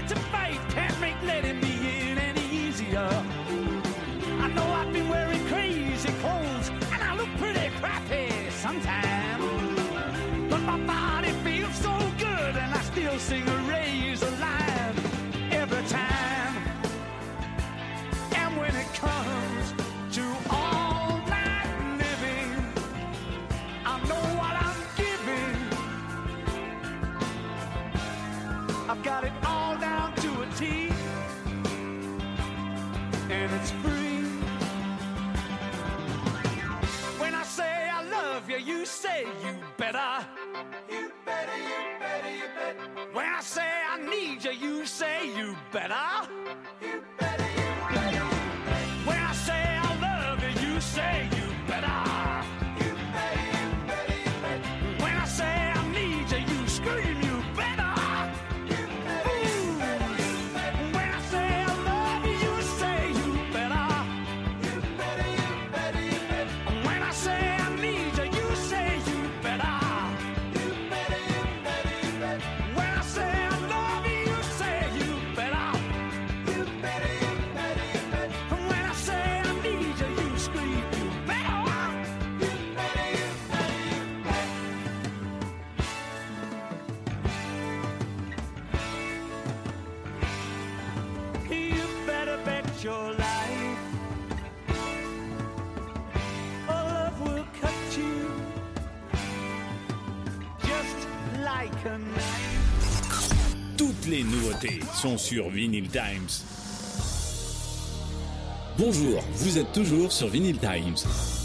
bits of faith can't make letting me in any easier. I know I've been wearing crazy clothes and I look pretty crappy sometimes, but my body feels so good and I still sing a razor line every time. And when it comes to all night living, I know what I'm giving. I've got it all down to a T, and it's free. When I say I love you, you say you better. You better, you better, you better. When I say I need you, you say you better. You better, you better. When I say I love you, you say you better. You better, you better, you better. When I say I need you, you scream you better. You better, you better, you better. When I say I love you, you say you better. You better, you better, you better. When I say I need you, you say you better. You better, you better, you better. When I say I love you, you say you better. You better, you better, you better. When I say I need you, you scream you better. You better, you better, you better. You better bet your life love will cut you just like a knife. Toutes les nouveautés sont sur Vinyl Times. Bonjour, vous êtes toujours sur Vinyl Times.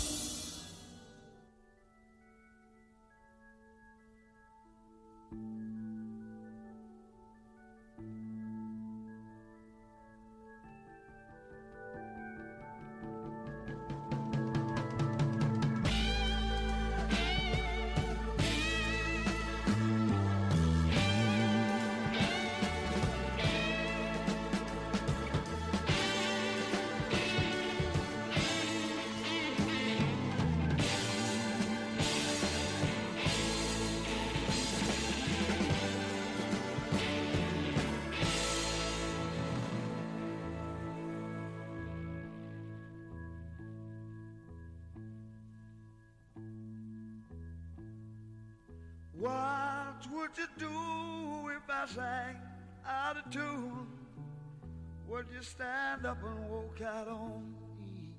What would you do if I sang out of tune? Would you stand up and walk out on me?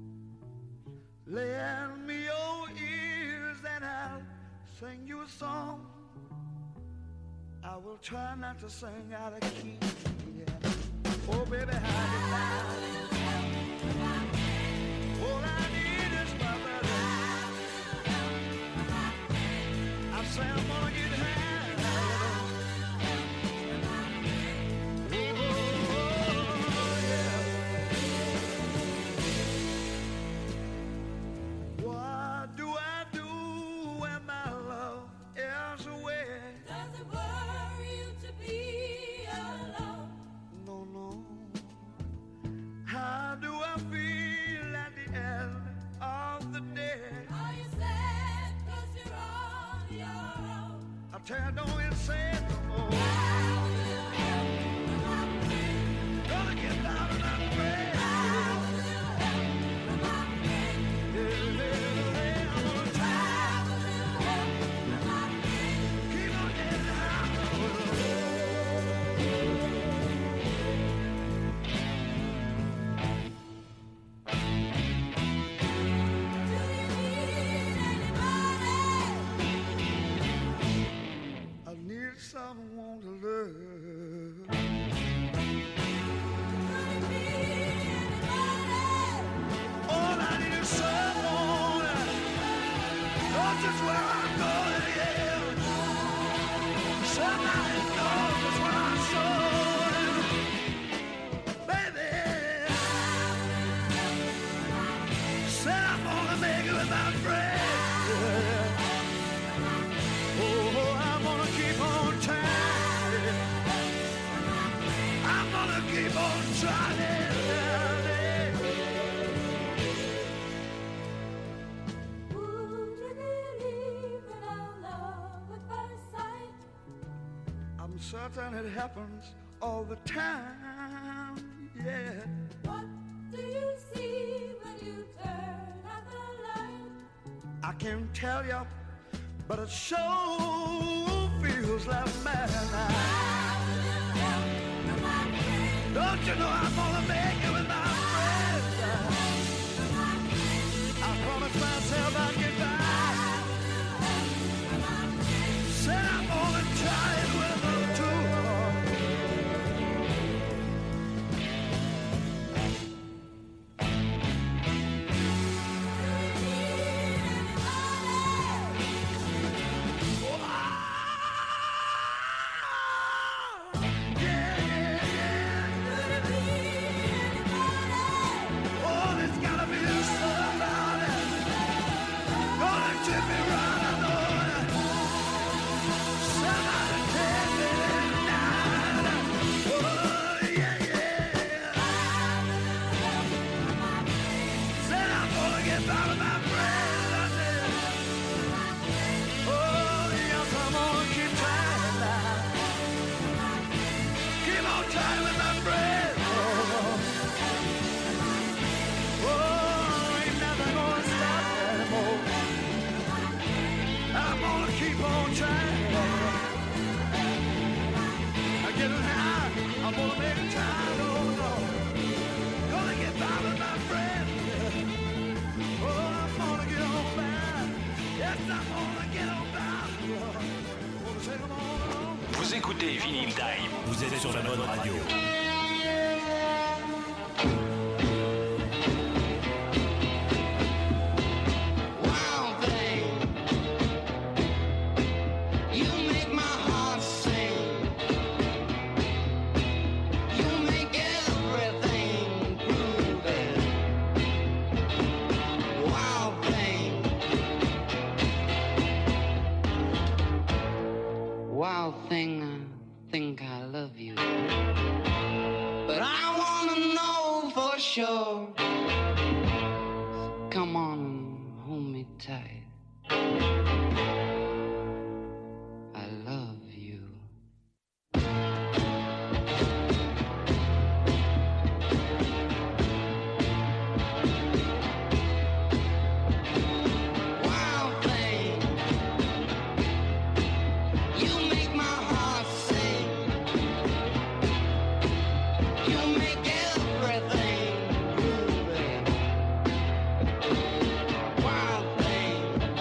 Lend me your ears and I'll sing you a song. I will try not to sing out of key. Yeah. Oh baby, how you like? All I need is my brother. I say I'm gonna get high. Oh, yeah. What do I do when my love is away? Does it worry you to be alone? No, no. How do I feel at the end of the day? Are you sad 'cause you're on your own? I tell you, don't even say it no more. How will you help my pain? Gonna get down and I'm afraid. How will you help my pain? Yeah, I'm gonna try. How will you help my pain? Keep on getting down. Do you need anybody? I need someone to love. Do you need anybody? All I need is someone. Know just where I'm going, yeah. Somebody knows just where I'm going. Baby, said I'm gonna make it with my friend. Oh, I'm gonna keep on trying. I'm gonna keep on trying. Would you believe in our love at first sight? I'm certain it happens all the time, yeah. What do you see when you turn out the light? I can't tell you, but it sure feels like madness. Don't you know I'm gonna make it with my friends? I promised myself I'd get by. Said I'm gonna try it with her too. Vous écoutez Vinyl Time. Vous êtes sur la bonne radio. Thing, I think I love you, but I wanna know for sure. So come on and hold me tight. I love you. Wild thing, you make my heart sing. You make everything groovy. Wild thing.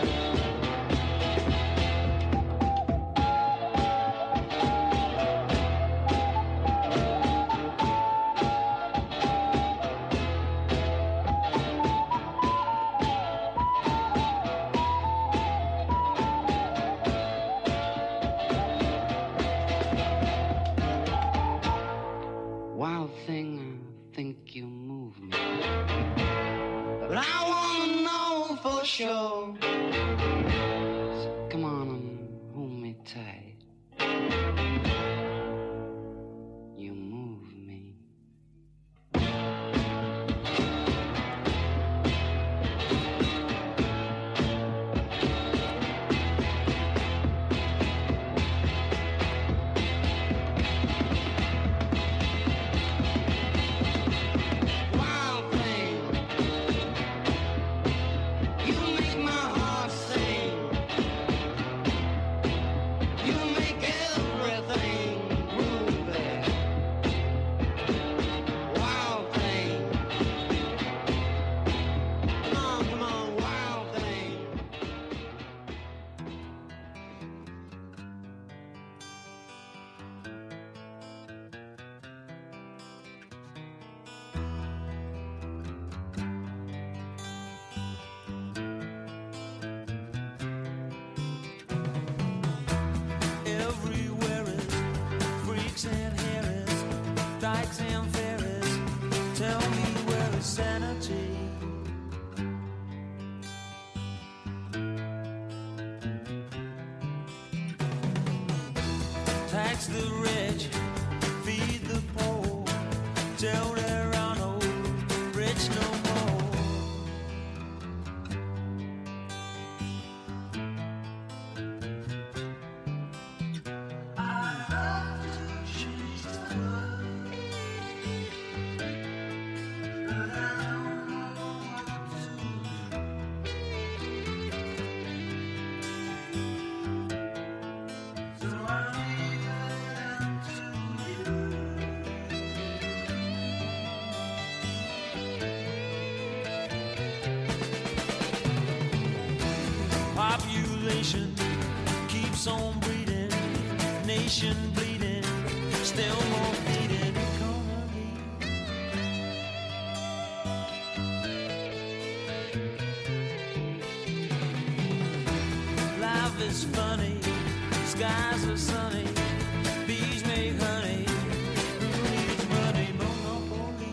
Wild thing, I think you move me. But I wanna know for sure. So come on and hold me tight. You move me. Wild thing, you make my heart sing. You make everything groovy. Wild thing, come on, wild thing. Everywhere is freaks and harris, dykes and fairies. Tell me where is sanity? Tax the rich, feed the poor. Tell there are no rich no more. I love to chase the keeps on breeding, nation bleeding, still more bleeding. Life is funny, skies are sunny, bees make honey. Who needs money? Monopoly.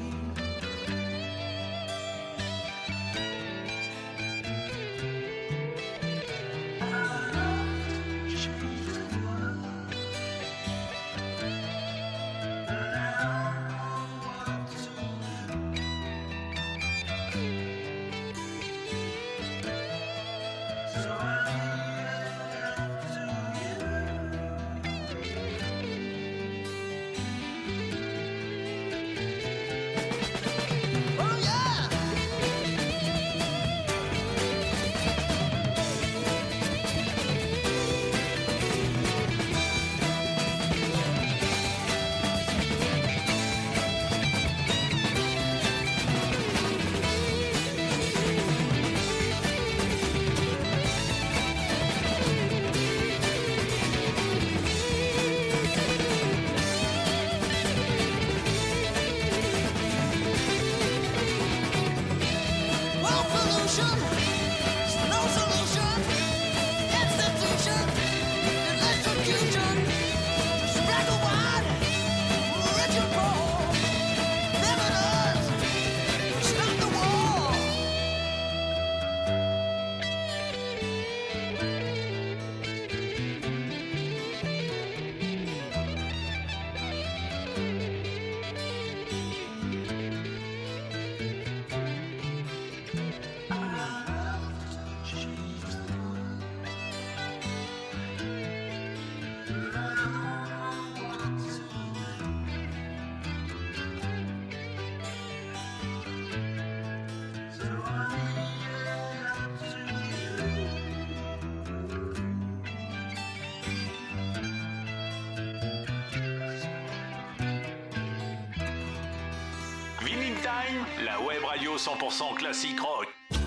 Vinyl Time, la web radio 100% classique rock.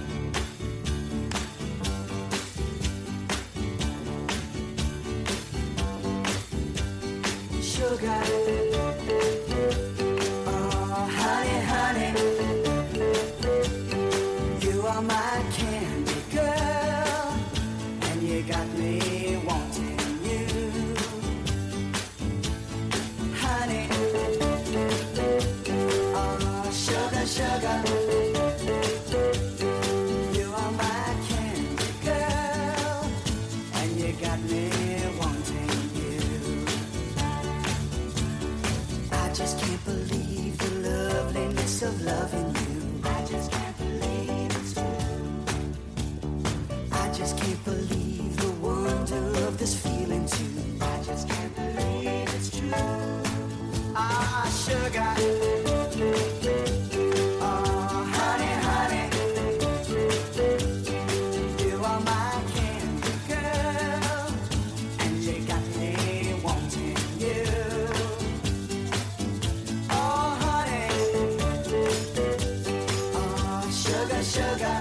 Sugar, oh honey, honey, you are my candy girl, and you got me wanting you, honey, oh sugar, sugar, you are my candy girl, and you got me wanting you. I just can't believe the loveliness of loving you. I just can't believe it's true. I just can't believe the wonder of this feeling too. I just can't believe it's true. Ah, sugar. Oh, honey, honey. You are my candy girl, and you got me wanting you. Sugar,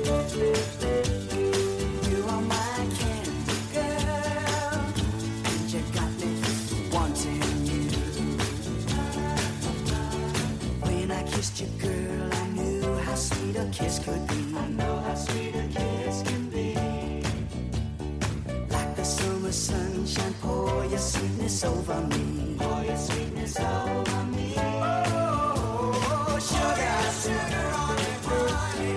you are my candy girl, and you got me wanting you. When I kissed you, girl, I knew how sweet a kiss could be. I know how sweet a kiss can be. Like the summer sunshine, pour your sweetness over me. Pour your sweetness over me. Oh, sugar, sugar on me, honey.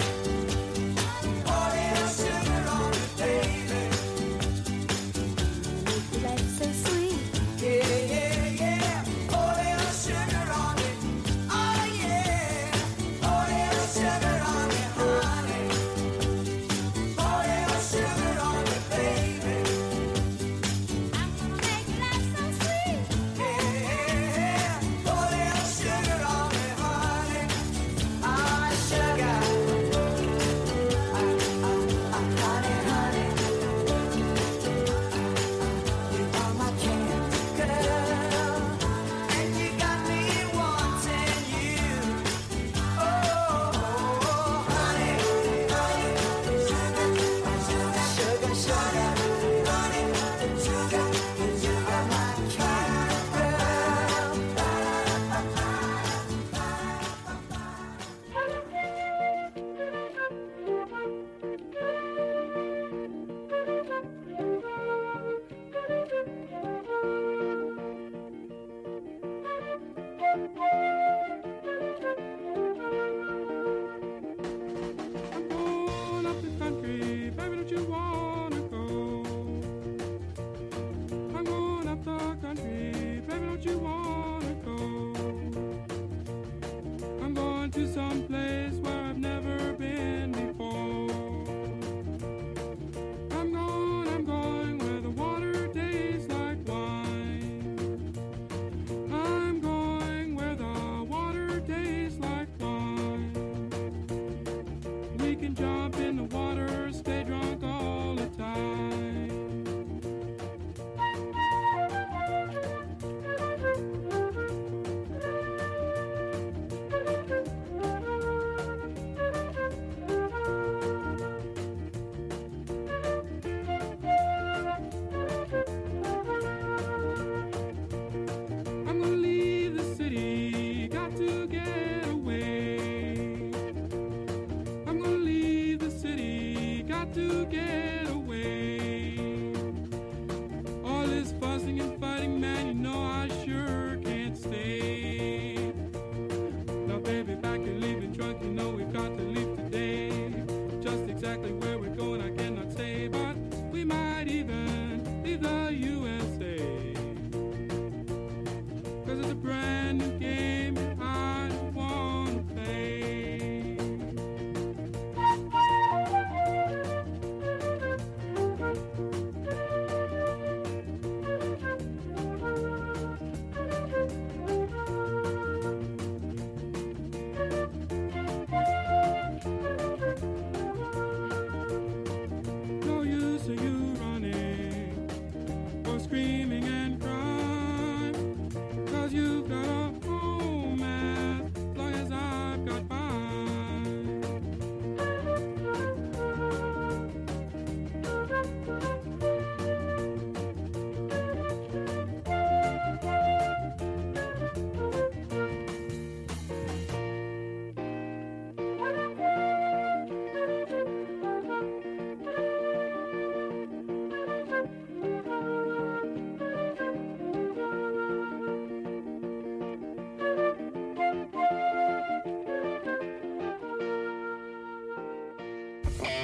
Oh,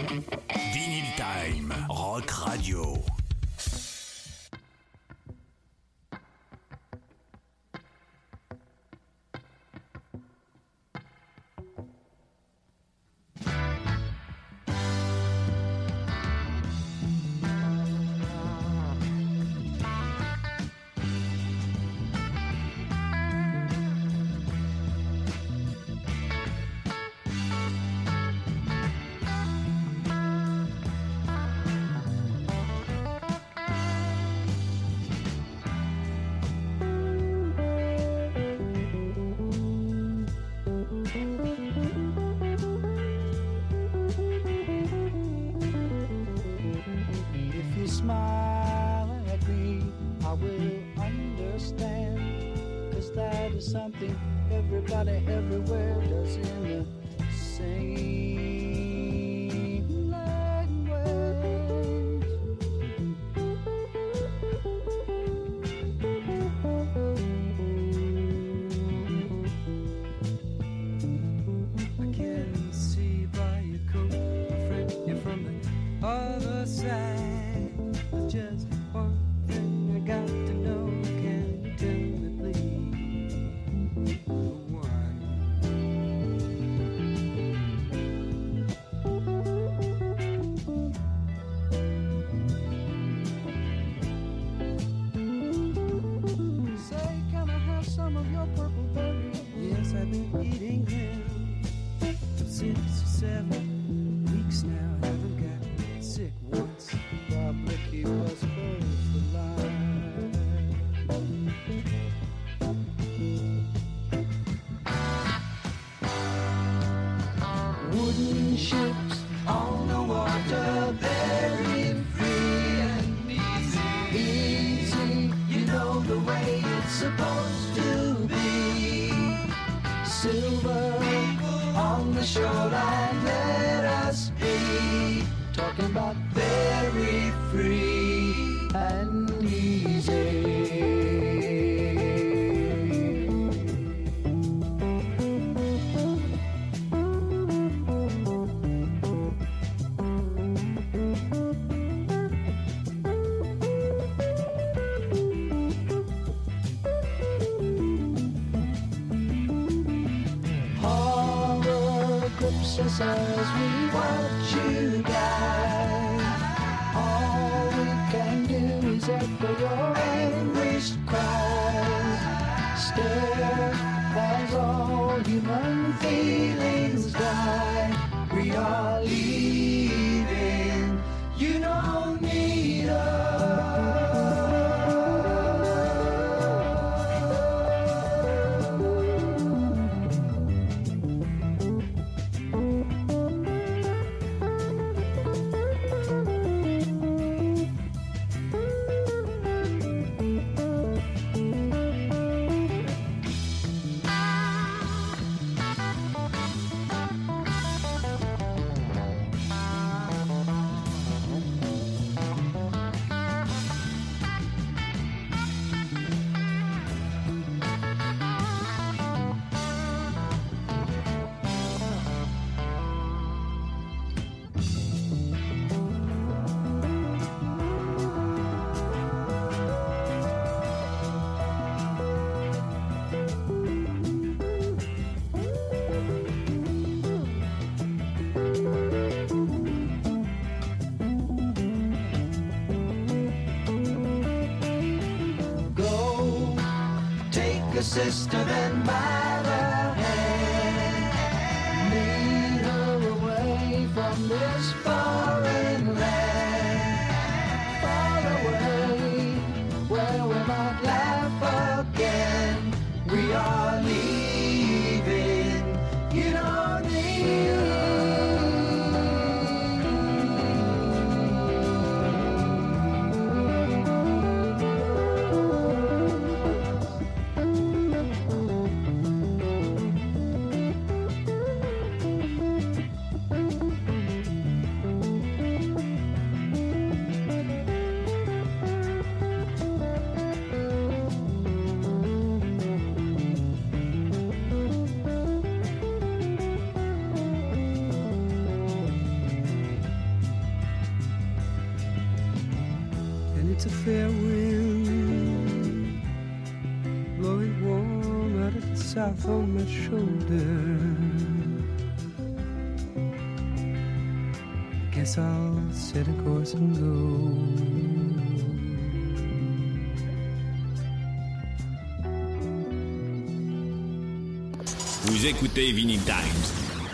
Vinyl Time, Rock Radio. Something everybody everywhere does in the same language. I can see by your coat, my friend, you're from the other side. Just one thing I got to know, can you tell me please? I've been eating them for 6 or 7 weeks now. I haven't got sick once. Probably keep us both alive. Wooden ships on the water, very free and easy. You know the way it's supposed to be. Silver on the shoreline, let us be talking about very free and easy. As we watch you die, all we can do is echo your anguished cries. Stare as all human feelings die. We are leaving, you don't need us. Sister, then by the hand, lead her away from this foreign land, far away, where we might laugh again. We are leaving, you don't need blowing warm out of the south on my shoulder. Guess I'll set a course and go. Vous écoutez Vinyl Times.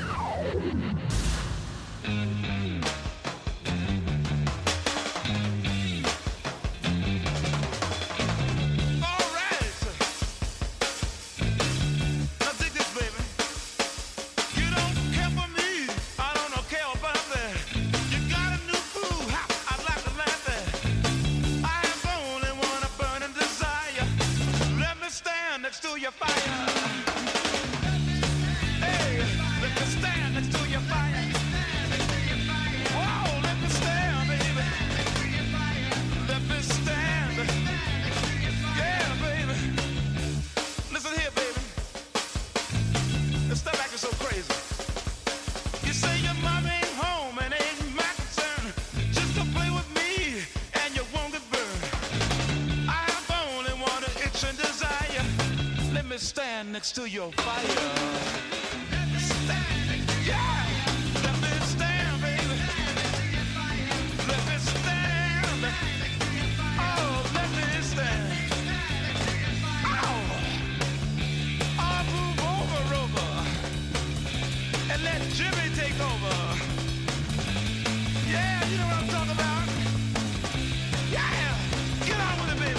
Next to your fire. Stand, yeah. Let me stand, baby. Let me stand. Oh, let me stand. Oh, I'll move over, and let Jimmy take over. Yeah, you know what I'm talking about. Yeah, get on with it, baby.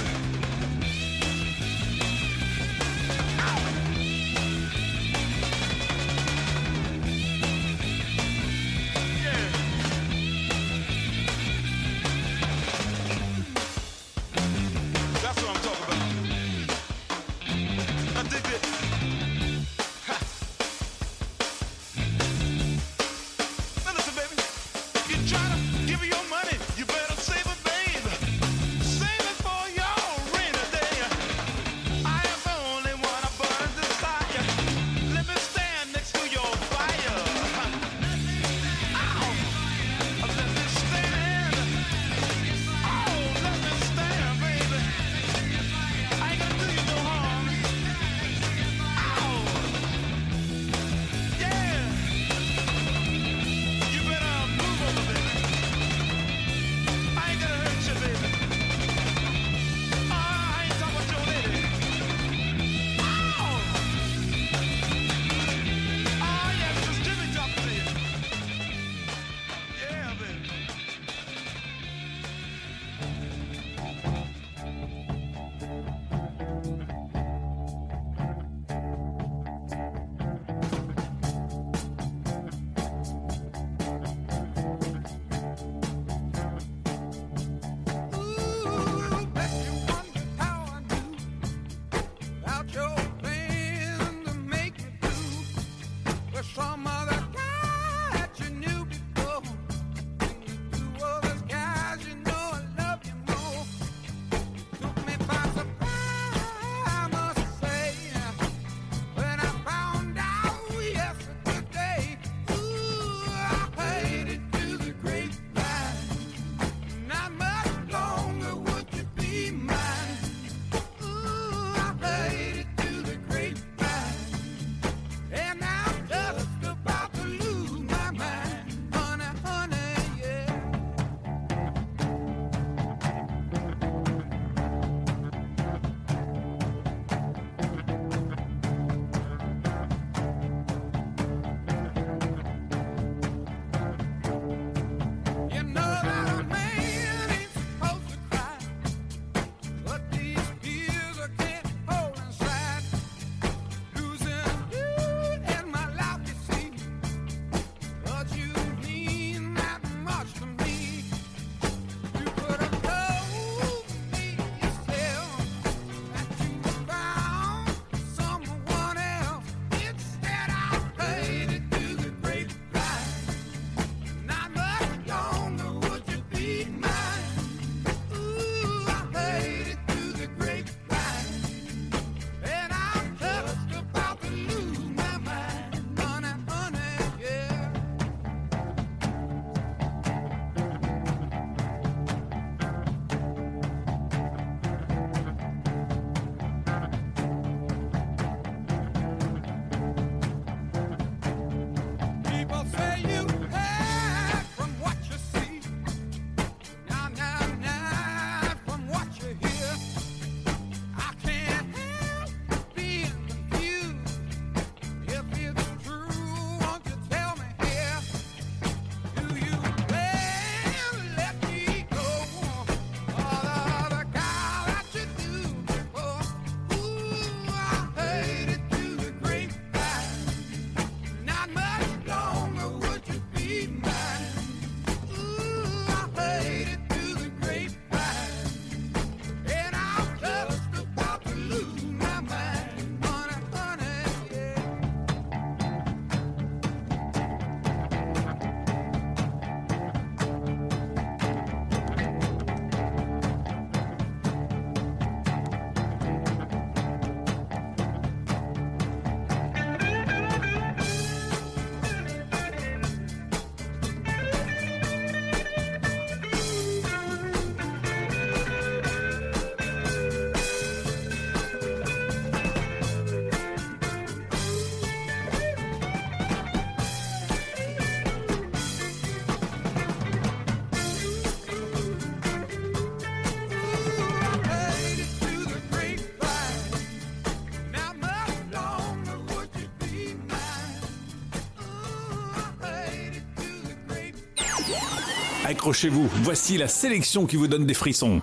Accrochez-vous, voici la sélection qui vous donne des frissons.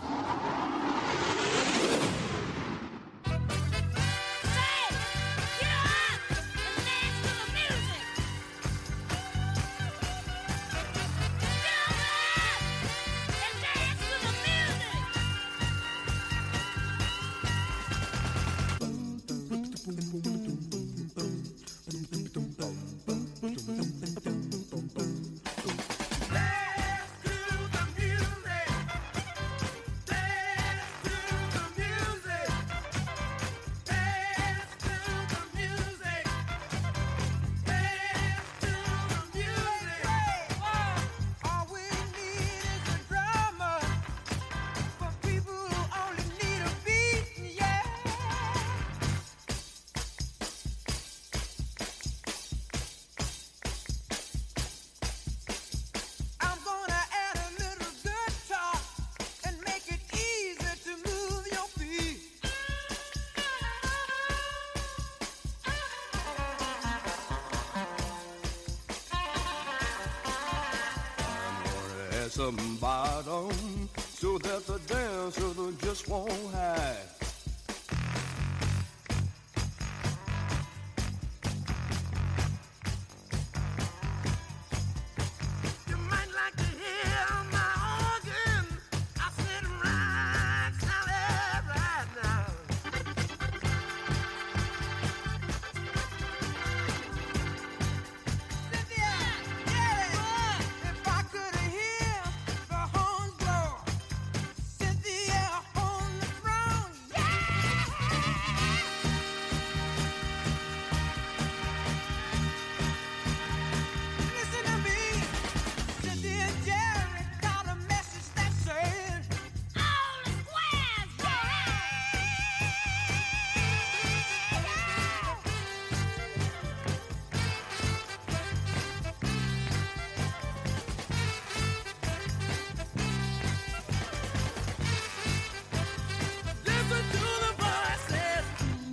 Some bottom so that the dancer just won't hide. You might like to hear my organ. I sit right solid right now. Cynthia, yeah, if I could hear the horns blow, Cynthia on the throne, listen to me. Cynthia and Jerry got a message that says all the squares, listen to the voices.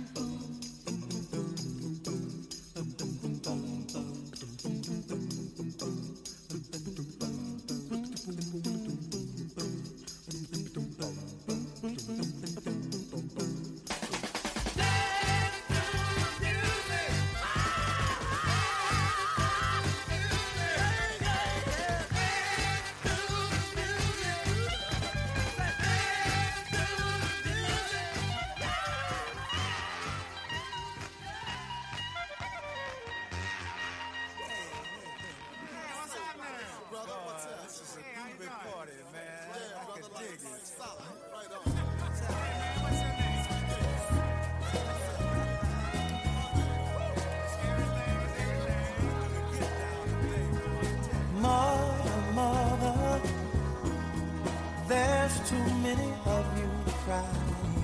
Mother, mother, there's too many of you crying.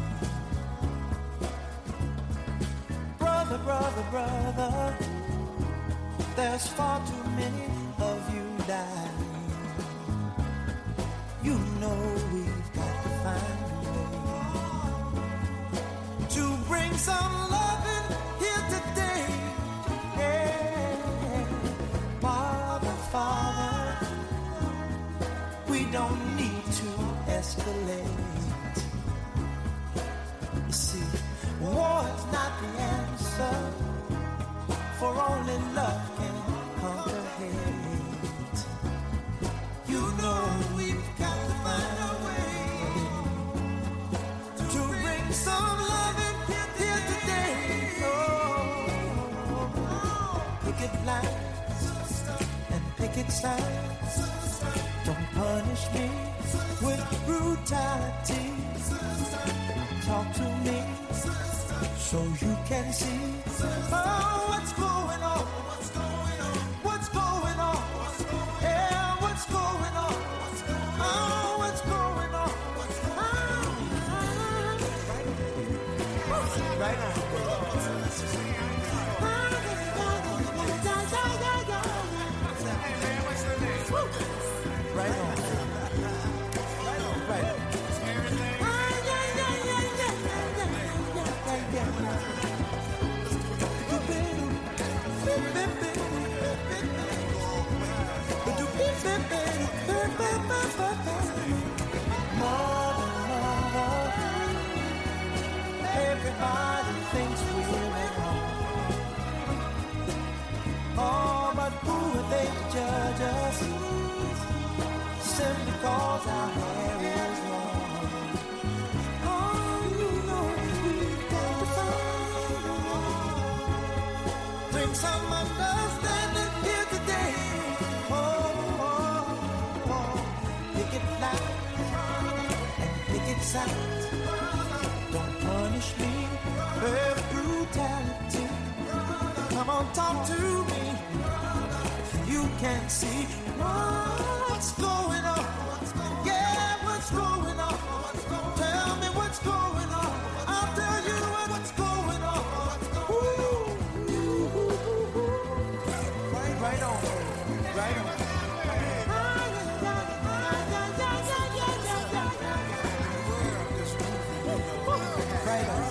Brother, brother, brother, there's far too many of you dying. You know we've got to find a way to bring some loving here today. Yeah. Father, Father, we don't need to escalate. You see, war is not the answer, for only love can conquer hate. You know we've got to find a way to bring some loving here today. Oh, picket lines and picket signs. Don't punish me with brutality. Talk to me so you can see what's going on. What's going on? Yeah, what's going on? Oh, what's going on? Right now. Right on. Right on. Right on. simply 'cause our hair is long. Oh, you know we've got to find a way. Bring some understanding here today. Oh, oh, oh. Pick it loud and pick it sound. Don't punish me with brutality. Come on, talk to me. You can see what's going on. Yeah, what's going on? Tell me what's going on. I'll tell you what's going on. Ooh. Right on. Right on. Right on.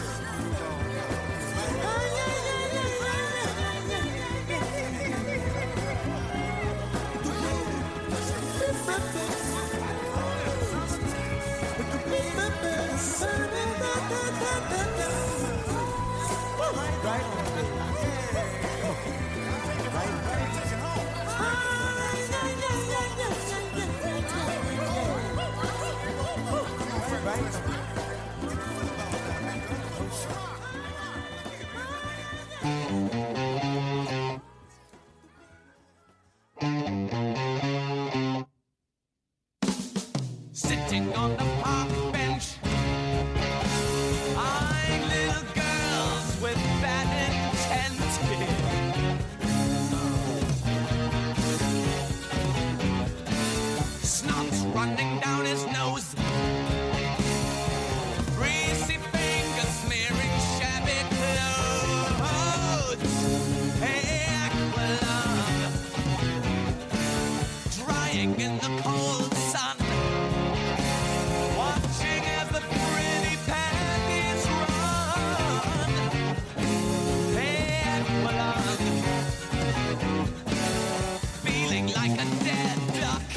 Sitting on the park bench, eyeing little girls with bad intent. Snot's running down his nose, greasy fingers smearing shabby clothes. Hey, Aqualung, drying in the cold sun, watching as the pretty panties run. Hey, Aqualung, feeling like a dead duck,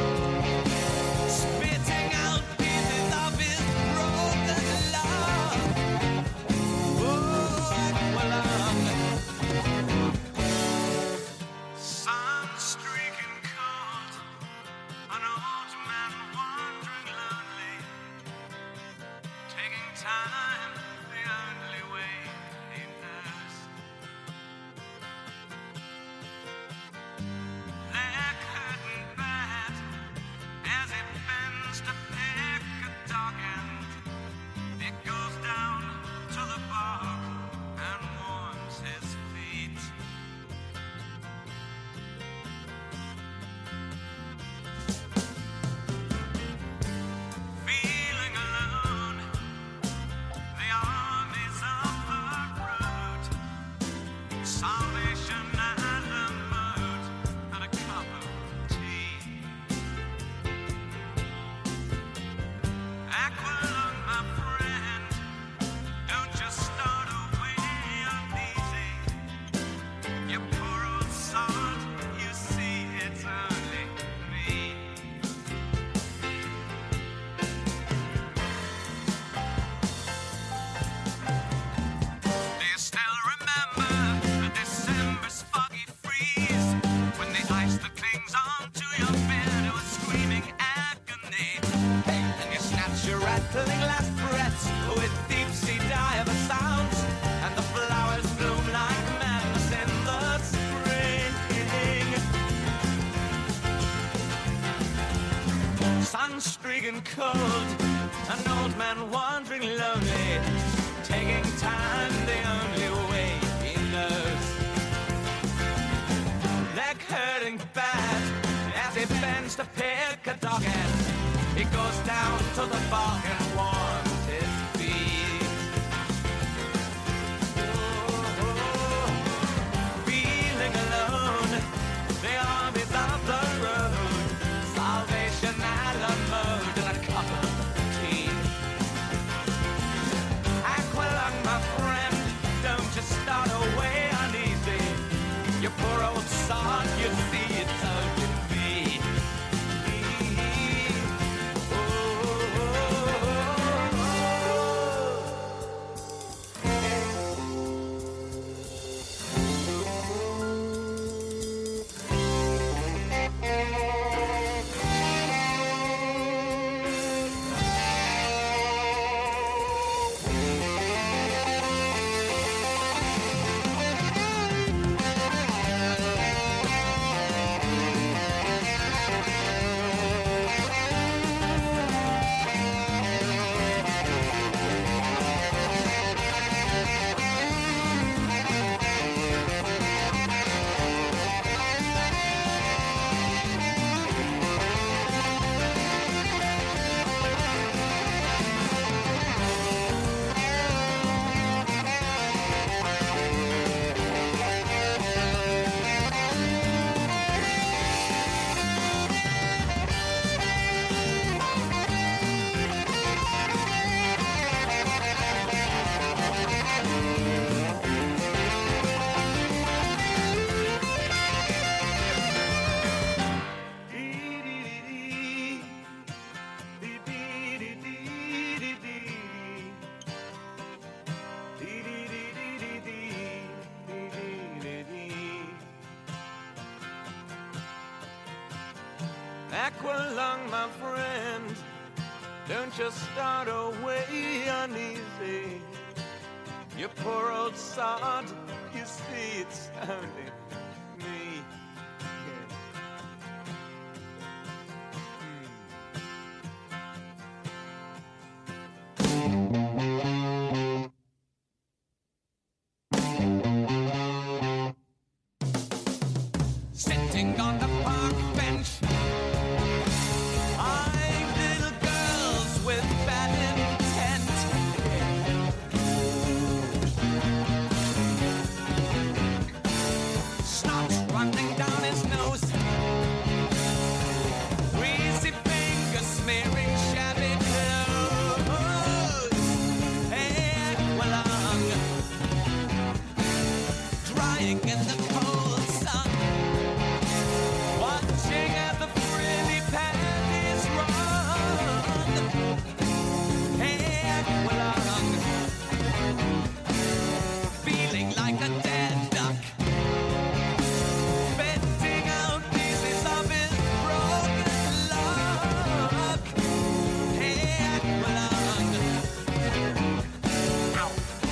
spitting out pieces of his broken love. Oh, Aqualung, sun streaking cold, an old man wandering lonely, taking time the only way he knows. They're curtain bad as it bends to pick a dog end. It goes down to the bog and warms his feet. Feeling alone, the armies of the road, salvation and a mode and a cup of tea. Aqualung, my friend, don't just start away uneasy. You poor old sod, you see it's only me. Do you still remember December's foggy freeze, when the ice that clings onto your beard was screaming agony? Hey, and you snatch your rattling last breaths with deep sea diver sounds, and the flowers bloom like madness in the spring. Sun streaking cold, an old man wandering lonely, taking time the only way he knows. Leg hurting bad as he bends to pick a dog end. He goes down to the bog and warms his feet. Oh, feeling alone, the armies of the road, salvation and a mode and a cup of tea. Aqualung, my friend, Aqualung, my friend, don't just start away uneasy. You poor old sod, you see it's only me. Sitting on the park bench, eyeing little girls with bad intent. Snot running down his nose, greasy fingers smearing shabby clothes. Hey, well, drying in the cold sun, watching as the frilly panties run. Hey, well, feeling like a dead duck, spitting out pieces of his broken luck. Hey, well, ow.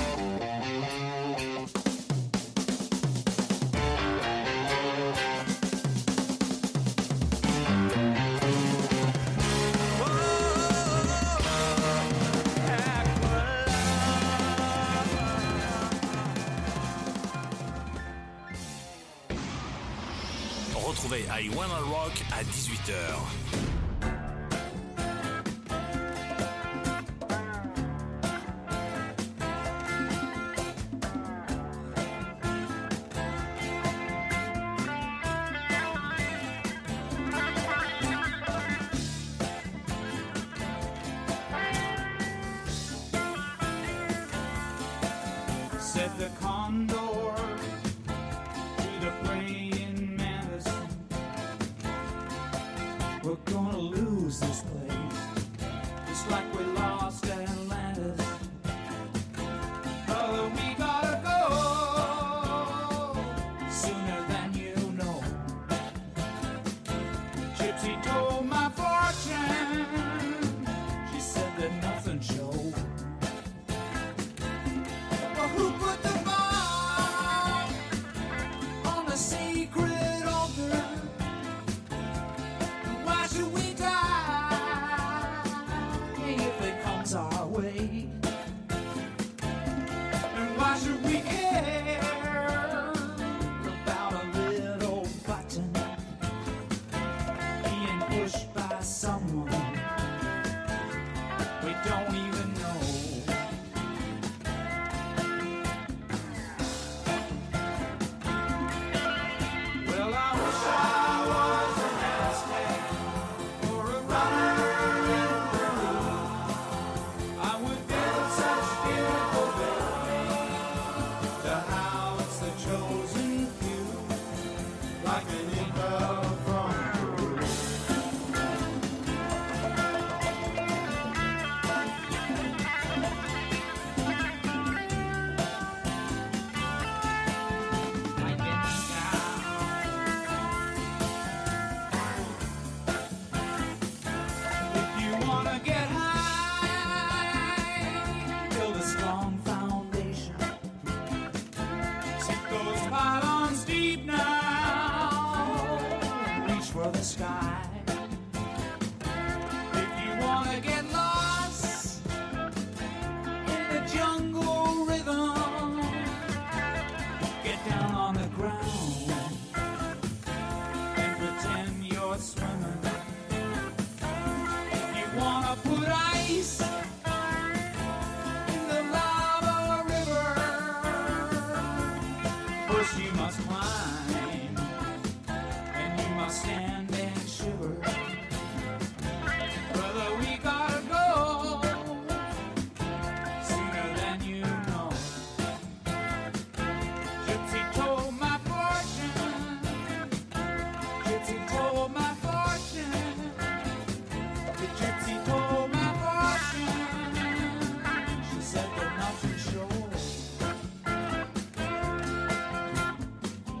Retrouvez I Wanna Rock à 18h. Said the condor to the praying mantis, we're gonna lose this place, just like we lost Atlantis. Brother, we gotta go sooner than you know. Gypsy told my fortune, she said that nothing showed. Well, who put the bomb on the secret altar? And why should we die if it comes our way? And why should we care about a little button being pushed by someone we don't even know? Well, I wish I was an Aztec or a runner in Peru. I would build such beautiful buildings to house the chosen few, like an Inca from Peru. Like an Inca. If you wanna get high, build a strong foundation. Sink those pylons deep now, reach for the sky. If you wanna get lost in the jungle rhythm, get down on the ground and pretend you're swimming. If you wanna put ice in the lava river, first you must climb and you must stand and shiver. Brother, we gotta go sooner than you know. Gypsy told my fortune, Gypsy told my fortune, the gypsy told my fortune, she said that nothing showed.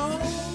know